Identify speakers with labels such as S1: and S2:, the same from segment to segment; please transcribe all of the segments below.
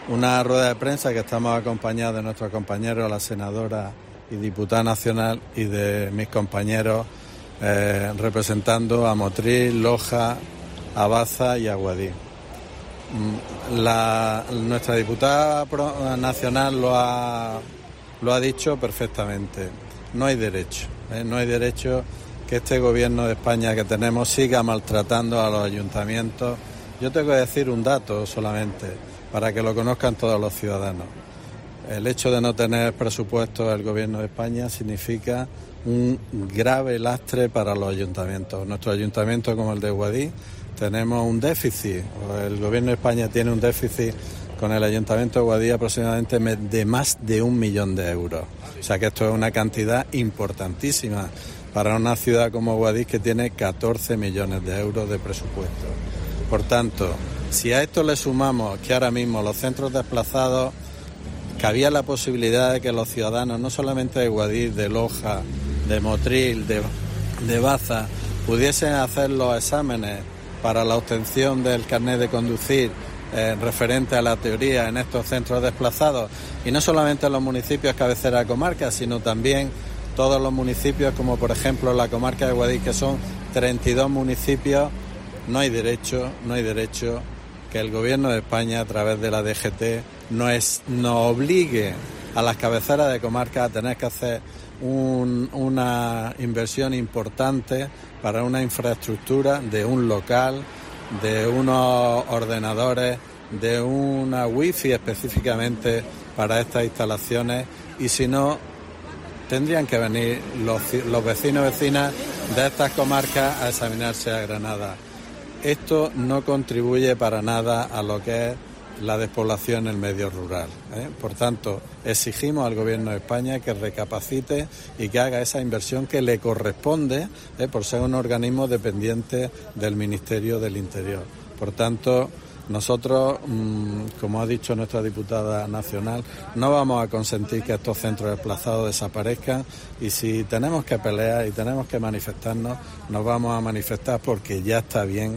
S1: Una rueda de prensa que estamos acompañados de nuestros compañeros, la senadora y diputada nacional, y de mis compañeros representando a Motril, Loja, a Baza y a Guadix. Nuestra diputada nacional lo ha dicho perfectamente. No hay derecho, no hay derecho que este gobierno de España que tenemos siga maltratando a los ayuntamientos. Yo tengo que decir un dato solamente, para que lo conozcan todos los ciudadanos. El hecho de no tener presupuesto del Gobierno de España significa un grave lastre para los ayuntamientos. Nuestro ayuntamiento, como el de Guadix, tenemos un déficit. El Gobierno de España tiene un déficit con el Ayuntamiento de Guadix aproximadamente de más de 1 millón de euros. O sea que esto es una cantidad importantísima para una ciudad como Guadix, que tiene 14 millones de euros de presupuesto. Por tanto, si a esto le sumamos que ahora mismo los centros desplazados, cabía la posibilidad de que los ciudadanos, no solamente de Guadix, de Loja, de Motril, de Baza, pudiesen hacer los exámenes para la obtención del carnet de conducir referente a la teoría en estos centros desplazados, y no solamente en los municipios cabecera de comarca, sino también todos los municipios, como por ejemplo la comarca de Guadix, que son 32 municipios. No hay derecho que el Gobierno de España, a través de la DGT, nos obligue a las cabeceras de comarca a tener que hacer una inversión importante para una infraestructura de un local, de unos ordenadores, de una wifi específicamente para estas instalaciones, y si no, tendrían que venir los vecinos y vecinas de estas comarcas a examinarse a Granada. Esto no contribuye para nada a lo que es la despoblación en el medio rural. Por tanto, exigimos al Gobierno de España que recapacite y que haga esa inversión que le corresponde por ser un organismo dependiente del Ministerio del Interior. Por tanto, nosotros, como ha dicho nuestra diputada nacional, no vamos a consentir que estos centros desplazados desaparezcan, y si tenemos que pelear y tenemos que manifestarnos, nos vamos a manifestar, porque ya está bien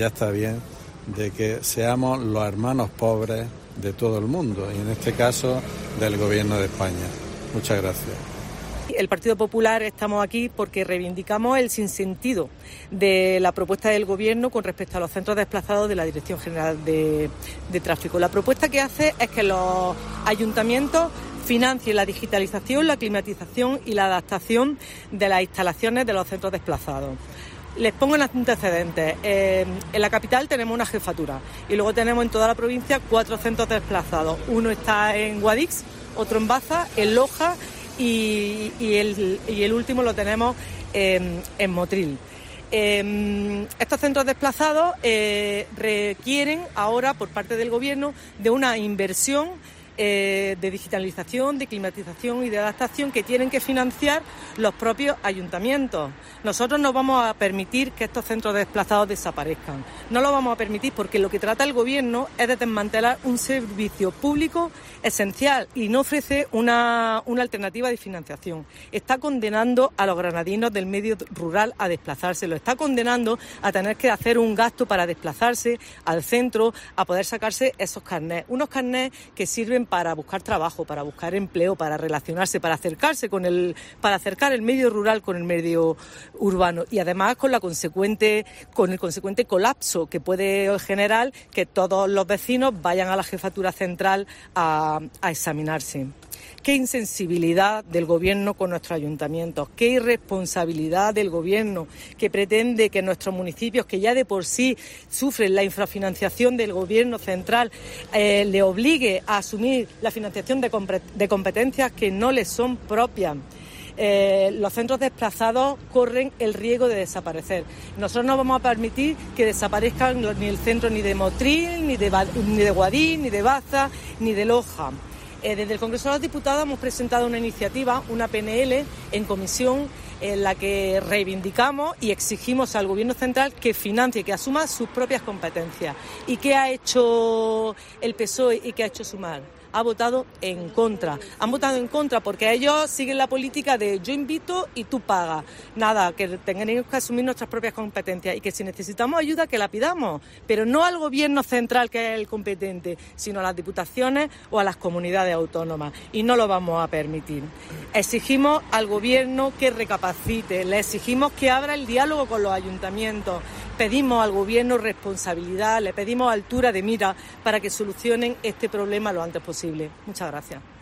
S1: de que seamos los hermanos pobres de todo el mundo, y en este caso del Gobierno de España. Muchas gracias.
S2: El Partido Popular estamos aquí porque reivindicamos el sinsentido de la propuesta del Gobierno con respecto a los centros desplazados de la Dirección General de Tráfico. La propuesta que hace es que los ayuntamientos financien la digitalización, la climatización y la adaptación de las instalaciones de los centros desplazados. Les pongo en antecedentes. En la capital tenemos una jefatura y luego tenemos en toda la provincia 4 centros desplazados. Uno está en Guadix, otro en Baza, en Loja y el último lo tenemos en Motril. Estos centros desplazados requieren ahora por parte del Gobierno de una inversión de digitalización, de climatización y de adaptación que tienen que financiar los propios ayuntamientos. Nosotros no vamos a permitir que estos centros desplazados desaparezcan. No lo vamos a permitir porque lo que trata el Gobierno es de desmantelar un servicio público esencial y no ofrece una alternativa de financiación. Está condenando a los granadinos del medio rural a desplazarse, lo está condenando a tener que hacer un gasto para desplazarse al centro, a poder sacarse esos carnés. Unos carnés que sirven para buscar trabajo, para buscar empleo, para relacionarse, para acercar el medio rural con el medio urbano, y además con el consecuente colapso que puede generar que todos los vecinos vayan a la jefatura central a examinarse. Qué insensibilidad del Gobierno con nuestros ayuntamientos, qué irresponsabilidad del Gobierno que pretende que nuestros municipios, que ya de por sí sufren la infrafinanciación del Gobierno central, le obligue a asumir la financiación de competencias que no les son propias. Los centros desplazados corren el riesgo de desaparecer. Nosotros no vamos a permitir que desaparezcan ni el centro ni de Motril, ni de Guadix, ni de Baza, ni de Loja. Desde el Congreso de los Diputados hemos presentado una iniciativa, una PNL, en comisión en la que reivindicamos y exigimos al Gobierno central que financie, que asuma sus propias competencias. ¿Y qué ha hecho el PSOE y qué ha hecho Sumar? ha votado en contra. Han votado en contra porque ellos siguen la política de yo invito y tú pagas. Nada, que tengamos que asumir nuestras propias competencias y que si necesitamos ayuda que la pidamos, pero no al gobierno central que es el competente, sino a las diputaciones o a las comunidades autónomas, y no lo vamos a permitir. Exigimos al gobierno que recapacite, le exigimos que abra el diálogo con los ayuntamientos, pedimos al gobierno responsabilidad, le pedimos altura de mira para que solucionen este problema lo antes posible. Muchas gracias.